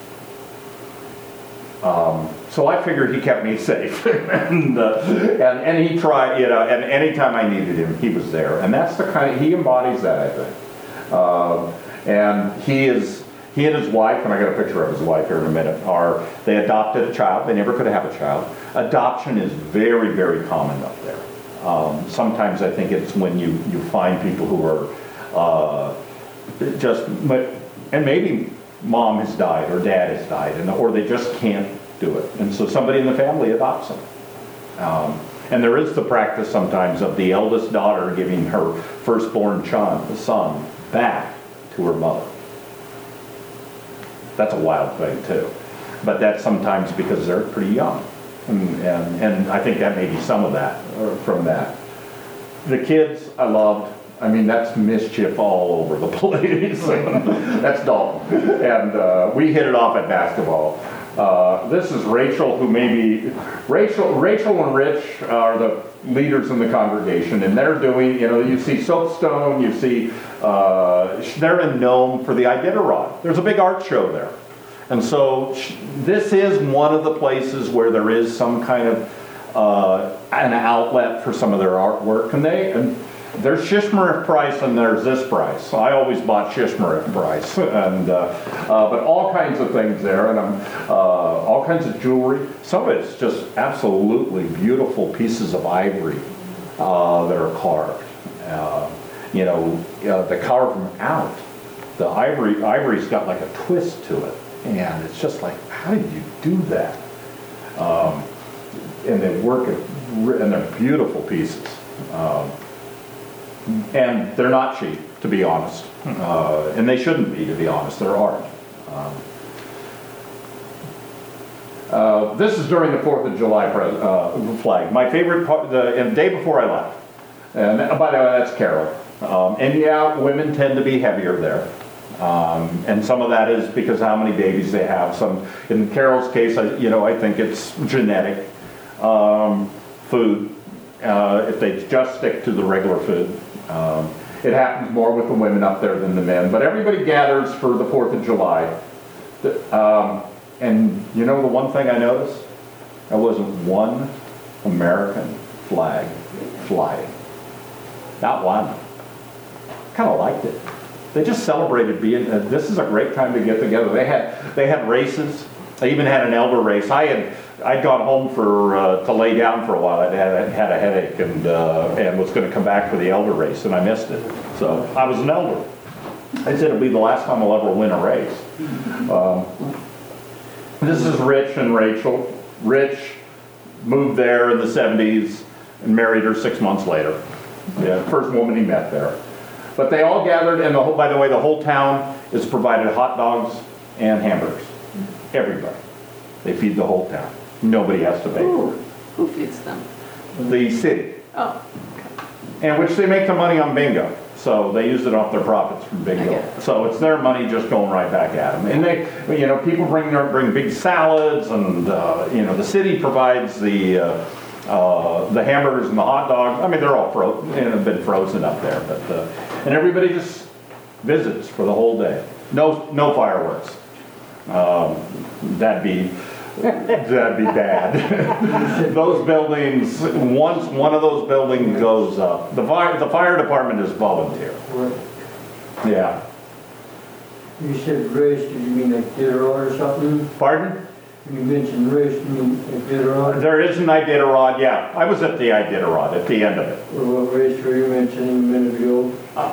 A: Um, so I figured he kept me safe, and, uh, and and he tried, you know. And anytime I needed him, he was there. And that's the kind of, he embodies that, I think. Um, and he is he and his wife, and I got a picture of his wife here in a minute. Are they adopted a child? They never could have a child. Adoption is very, very common up there. Um, sometimes I think it's when you you find people who are Uh, just, and maybe mom has died or dad has died, and or they just can't do it, and so somebody in the family adopts them. Um, and there is the practice sometimes of the eldest daughter giving her firstborn son, son back to her mother. That's a wild thing too, but that's sometimes because they're pretty young, and and, and I think that may be some of that or from that. The kids I loved. I mean, that's mischief all over the place. That's Dalton. And uh, we hit it off at basketball. Uh, this is Rachel, who maybe, Rachel, Rachel and Rich are the leaders in the congregation, and they're doing, you know, you see Soapstone, you see, uh, they're in Nome for the Iditarod. There's a big art show there. And so this is one of the places where there is some kind of uh, an outlet for some of their artwork, and they, and there's Shishmaref price and there's this price. So I always bought Shishmaref price, and uh, uh, but all kinds of things there, and um, uh, all kinds of jewelry. Some of it's just absolutely beautiful pieces of ivory uh, that are carved. Uh, you know, uh, they carve them out. The ivory, ivory's got like a twist to it, and it's just like, how did you do that? Um, and they work it, and they're beautiful pieces. Um, And they're not cheap, to be honest. Uh, and they shouldn't be, to be honest. They're art. Um, uh, this is during the fourth of July pres- uh, flag. My favorite part, the, and the day before I left. And by the way, that's Carol. Um, and yeah, women tend to be heavier there. Um, and some of that is because of how many babies they have. Some, in Carol's case, I, you know, I think it's genetic. Um, food. Uh, if they just stick to the regular food. Um, it happens more with the women up there than the men, but everybody gathers for the fourth of July. The, um, and you know the one thing I noticed? There wasn't one American flag flying. Not one. Kind of liked it. They just celebrated being, uh, this is a great time to get together. They had, they had races. They even had an elder race. I had I'd gone home for uh, to lay down for a while. I'd had, had a headache and uh, and was going to come back for the elder race, and I missed it. So I was an elder. I said it'll be the last time I'll ever win a race. Um, this is Rich and Rachel. Rich moved there in the seventies and married her six months later. Yeah, first woman he met there. But they all gathered, and the whole, by the way, the whole town is provided hot dogs and hamburgers. Everybody. They feed the whole town. Nobody has to pay for
E: Who, who feeds them?
A: it. The city.
E: Oh,
A: And which they make the money on bingo. So they use it off their profits from bingo.
E: Okay.
A: So it's their money just going right back at them. And they, you know, people bring their, bring big salads, and uh, you know, the city provides the uh, uh, the hamburgers and the hot dogs. I mean, they're all frozen, you know, been frozen up there, but uh, and everybody just visits for the whole day. No, no fireworks. Um, that'd be. That'd be bad. Those buildings, once one of those buildings goes up, the fire, the fire department is volunteer. Yeah.
F: You said race, did you mean like Iditarod or something?
A: Pardon?
F: You mentioned race, you mean Iditarod?
A: There is an Iditarod, yeah. I was at the Iditarod at the end of it.
F: Or what race were you mentioning a minute ago?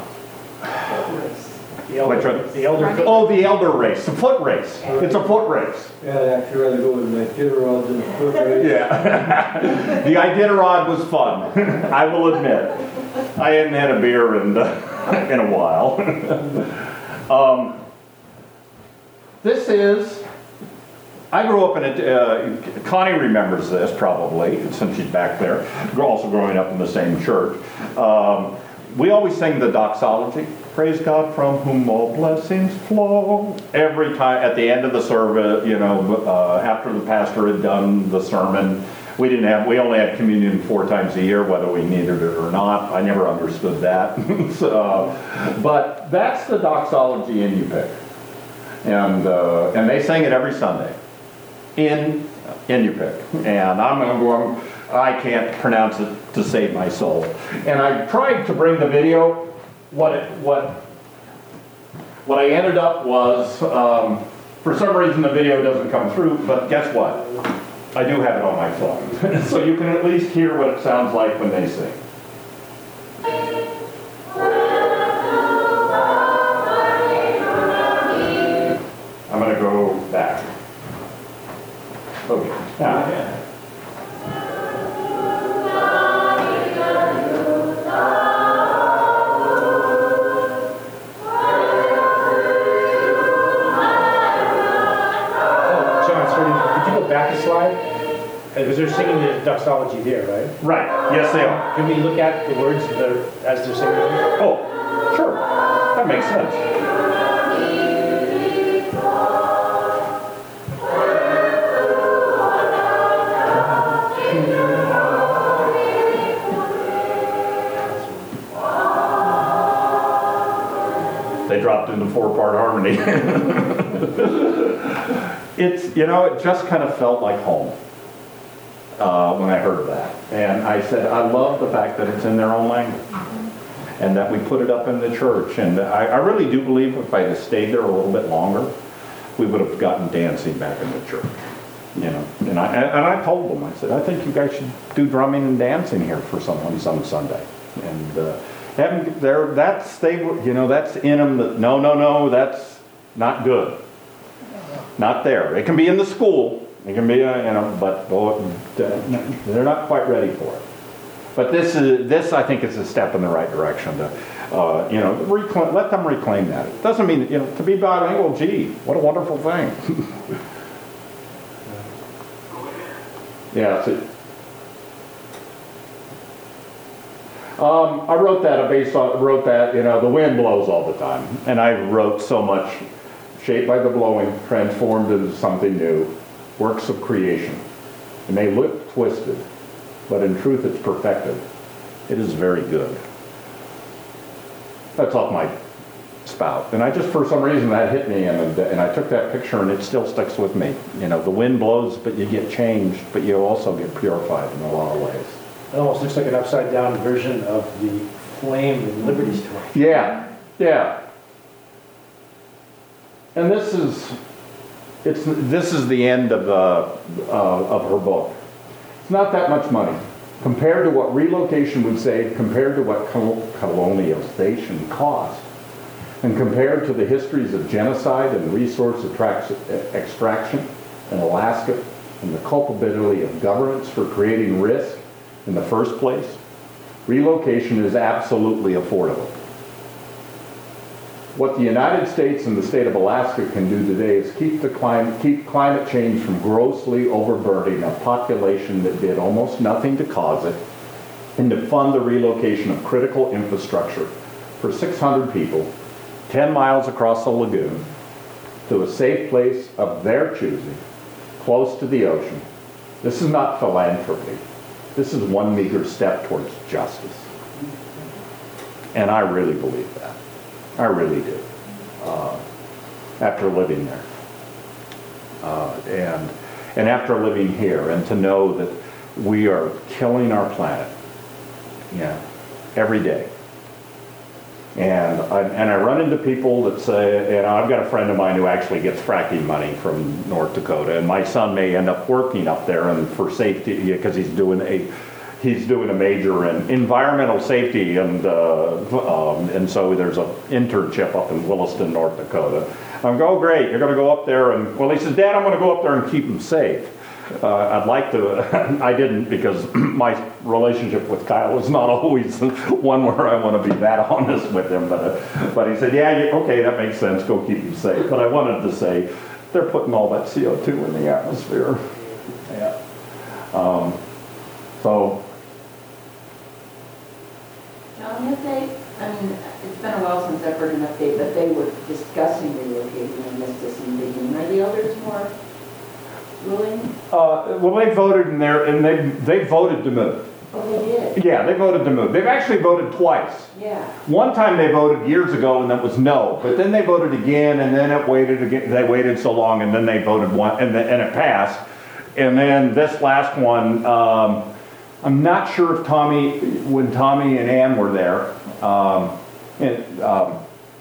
C: The
A: Which
C: elder,
A: one?
C: the elder.
A: Oh, the elder race, the foot race. It's a foot race.
F: Yeah, I'd actually rather go with my Iditarod than a foot race.
A: Yeah. The Iditarod was fun, I will admit. I hadn't had a beer in, uh, in a while. um, this is, I grew up in a, uh, Connie remembers this probably, since she's back there, also growing up in the same church. Um, we always sing the doxology. Praise God from whom all blessings flow. Every time, at the end of the service, you know, uh, after the pastor had done the sermon, we didn't have, we only had communion four times a year, whether we needed it or not. I never understood that. so, but that's the doxology in Yupik. And, uh, and they sing it every Sunday in, in Yupik. And I'm, I'm, I can't pronounce it to save my soul. And I tried to bring the video. What it, what what I ended up was, um, for some reason the video doesn't come through, but guess what? I do have it on my phone. So you can at least hear what it sounds like when they sing. I'm going to go back. Okay. Now,
C: Back a slide, because they're singing the doxology there, right?
A: right. Yes, they are.
C: Can we look at the words that are, as they're singing them?
A: Oh, sure. That makes sense. They dropped into four-part harmony. It's, you know, it just kind of felt like home uh, when I heard that. And I said, I love the fact that it's in their own language and that we put it up in the church. And I, I really do believe if I had stayed there a little bit longer, we would have gotten dancing back in the church. You know, and I, and I told them, I said, I think you guys should do drumming and dancing here for someone some Sunday. And uh, having there, that's, they, you know, that's in them that, no, no, no, that's not good. Not there. It can be in the school. It can be, uh, you know, but oh, they're not quite ready for it. But this is this I think is a step in the right direction to, uh, you know, reclaim, let them reclaim that. It doesn't mean, you know, to be bilingual. Gee, what a wonderful thing. yeah. So, um, I wrote that based on wrote that you know the wind blows all the time, and I wrote so much. Shaped by the blowing, transformed into something new, works of creation. It may look twisted, but in truth it's perfected. It is very good. That's off my spout. And I just, for some reason, that hit me, and, and I took that picture, and it still sticks with me. You know, the wind blows, but you get changed, but you also get purified in a lot of ways.
C: It almost looks like an upside-down version of the flame in Liberty Story.
A: Yeah, yeah. And this is, it's, this is the end of, uh, uh, of her book. It's not that much money. Compared to what relocation would save, compared to what col- colonization cost, and compared to the histories of genocide and resource attract- extraction in Alaska, and the culpability of governments for creating risk in the first place, relocation is absolutely affordable. What the United States and the state of Alaska can do today is keep the climate, keep climate change from grossly overburdening a population that did almost nothing to cause it, and to fund the relocation of critical infrastructure for six hundred people, ten miles across the lagoon, to a safe place of their choosing, close to the ocean. This is not philanthropy. This is one meager step towards justice. And I really believe that. I really do, uh, after living there. Uh, and, and after living here, and to know that we are killing our planet, yeah, every day. And I, and I run into people that say, and I've got a friend of mine who actually gets fracking money from North Dakota, and my son may end up working up there and for safety, because he's doing a, he's doing a major in environmental safety, and uh, um, and so there's an internship up in Williston, North Dakota. I'm going, oh great, you're gonna go up there, and well, he says, Dad, I'm gonna go up there and keep him safe. Uh, I'd like to, I didn't, because my relationship with Kyle is not always one where I want to be that honest with him, but, uh, but he said, yeah, you- okay, that makes sense, go keep him safe. But I wanted to say, they're putting all that C O two in the atmosphere. Yeah. Um, so,
G: John, have they, I mean, it's been a while since I've heard an update, but they were discussing relocating and missed this in the beginning. Are the elders more willing?
A: uh, well, they voted in there, and they, they voted to move.
G: Oh, they did?
A: Yeah, they voted to move. They've actually voted twice.
G: Yeah.
A: One time they voted years ago and that was no, but then they voted again and then it waited again, they waited so long and then they voted one, and then, and it passed. And then this last one, um, I'm not sure if Tommy, when Tommy and Ann were there, um, and, um,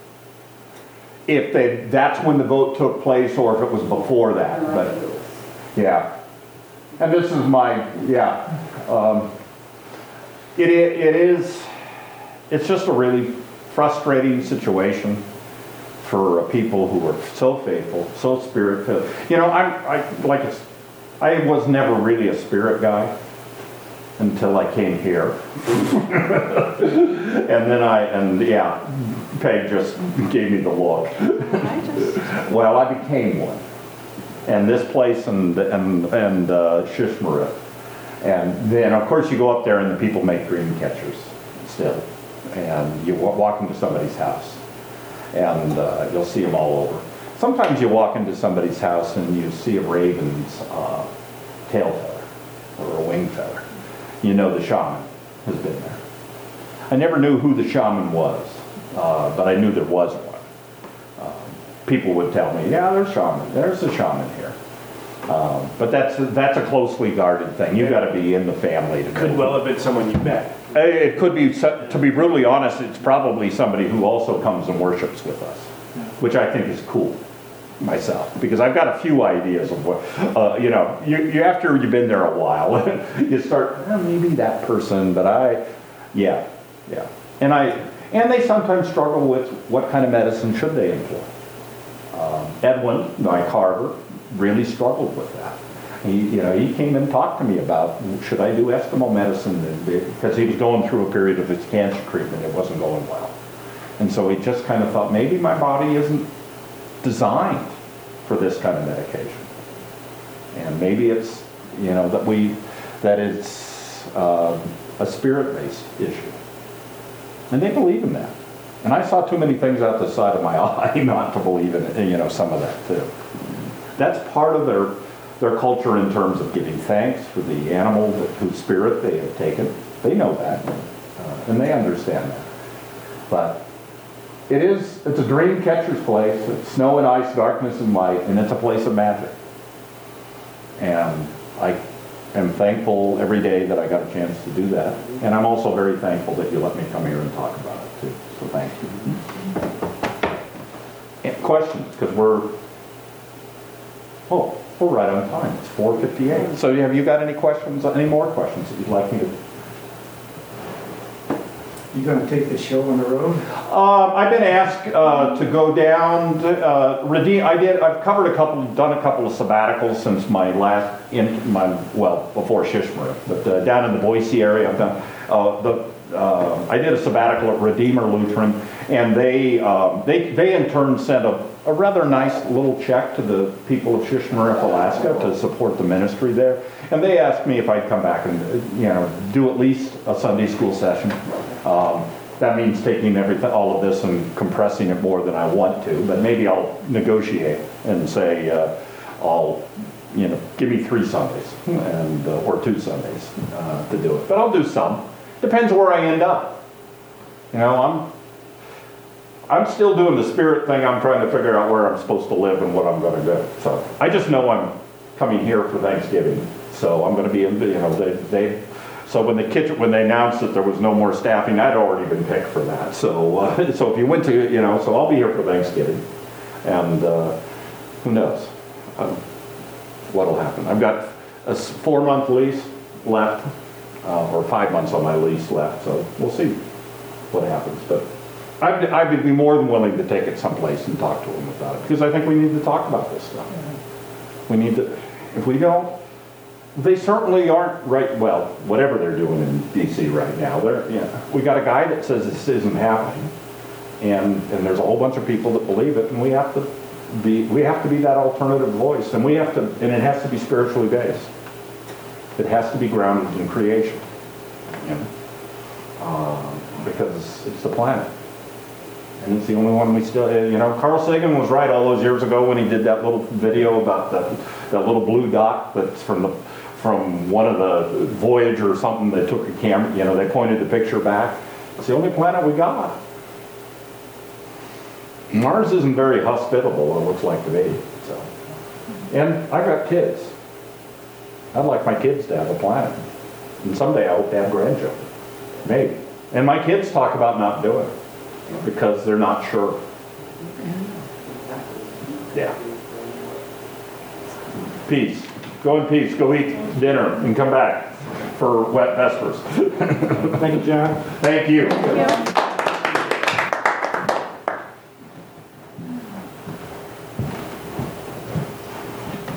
A: if they, that's when the vote took place or if it was before that, but, yeah. And this is my, yeah. Um, it, i- it is, it's just a really frustrating situation for people who are so faithful, so spirit-filled. You know, I'm, I, like, it's, I was never really a spirit guy until I came here. And then I, and yeah, Peg just gave me the look.
E: I just,
A: Well, I became one. And this place and, and, and uh, Shishmaref. And then, of course, you go up there and the people make dream catchers still. And you wa- walk into somebody's house and uh, you'll see them all over. Sometimes you walk into somebody's house and you see a raven's uh, tail feather or a wing feather. You know the shaman has been there. I never knew who the shaman was, uh, but I knew there was one. Um, people would tell me, yeah, there's shaman, there's a shaman here. Um, but that's, that's a closely guarded thing. You've got to be in the family to know.
C: Could well have been someone you met.
A: Uh, It could be, so- to be brutally honest, it's probably somebody who also comes and worships with us, which I think is cool myself, because I've got a few ideas of what, uh, you know, you, you after you've been there a while, you start, "Eh, maybe that person, but I, yeah, yeah. And I, and they sometimes struggle with what kind of medicine should they employ. Um, Edwin, my carver, really struggled with that. He, you know, he came and talked to me about, should I do Eskimo medicine? Because he was going through a period of his cancer treatment, it wasn't going well. And so he just kind of thought, maybe my body isn't designed for this kind of medication. And maybe it's, you know, that we, that it's uh, a spirit-based issue. And they believe in that. And I saw too many things out the side of my eye not to believe in it, you know, some of that too. That's part of their, their culture in terms of giving thanks for the animal that, whose spirit they have taken. They know that, uh, and they understand that. But it is, it's a dream catcher's place. It's snow and ice, darkness and light, and it's a place of magic. And I am thankful every day that I got a chance to do that. And I'm also very thankful that you let me come here and talk about it too. So thank you. And questions, because we're, oh, we're right on time. It's four fifty-eight. So have you got any questions, any more questions that you'd like me to?
B: You gonna take the show on the road?
A: Um, I've been asked uh, to go down, to, uh, redeem. I did. I've covered a couple, done a couple of sabbaticals since my last, in my well before Shishmaref, but uh, down in the Boise area, I've done uh, the. Uh, I did a sabbatical at Redeemer Lutheran, and they um, they they in turn sent a, a rather nice little check to the people of Shishmaref, Alaska, to support the ministry there. And they asked me if I'd come back and you know do at least a Sunday school session. Um, that means taking everything, all of this, and compressing it more than I want to. But maybe I'll negotiate and say uh, I'll you know give me three Sundays and uh, or two Sundays uh, to do it. But I'll do some. Depends where I end up. You know, I'm I'm still doing the spirit thing. I'm trying to figure out where I'm supposed to live and what I'm going to do. So I just know I'm coming here for Thanksgiving. So I'm going to be in, you know, they, they So when the kitchen, when they announced that there was no more staffing, I'd already been picked for that. So, uh, so if you went to, you know, so I'll be here for Thanksgiving. And uh, who knows um, what'll happen. I've got a s- four-month lease left, uh, or five months on my lease left, so we'll see what happens. But I'd, I would be more than willing to take it someplace and talk to them about it, because I think we need to talk about this stuff. We need to, if we don't, they certainly aren't right, well, whatever they're doing in D C right now, they're, you know, we got a guy that says this isn't happening, and, and there's a whole bunch of people that believe it, and we have to be, we have to be that alternative voice, and we have to, and it has to be spiritually based. It has to be grounded in creation, you know, um, because it's the planet. And it's the only one we still, you know, Carl Sagan was right all those years ago when he did that little video about that, that little blue dot that's from the, from one of the Voyager or something. They took a camera, you know, they pointed the picture back. It's the only planet we got. Mars isn't very hospitable, it looks like to me, so. And I've got kids. I'd like my kids to have a planet. And someday I hope to have grandchildren, maybe. And my kids talk about not doing it, because they're not sure. Yeah. Peace. Go in peace. Go eat dinner and come back for wet vespers.
C: Thank you, John.
A: Thank you.
E: Yeah.